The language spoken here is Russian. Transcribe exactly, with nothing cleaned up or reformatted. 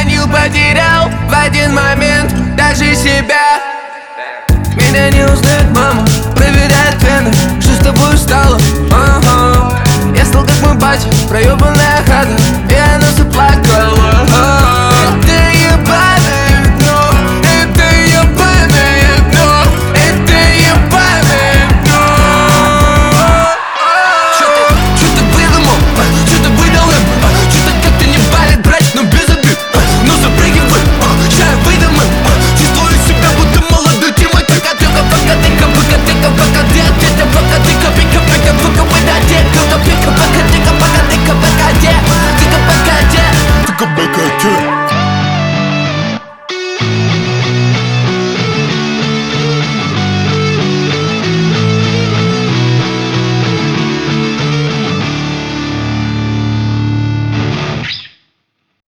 обманил, потерял в один момент даже себя. Меня не узнает мама, проверяет вены, что с тобой стало. Ага. Я стал как мой батя, проебанная хата, и она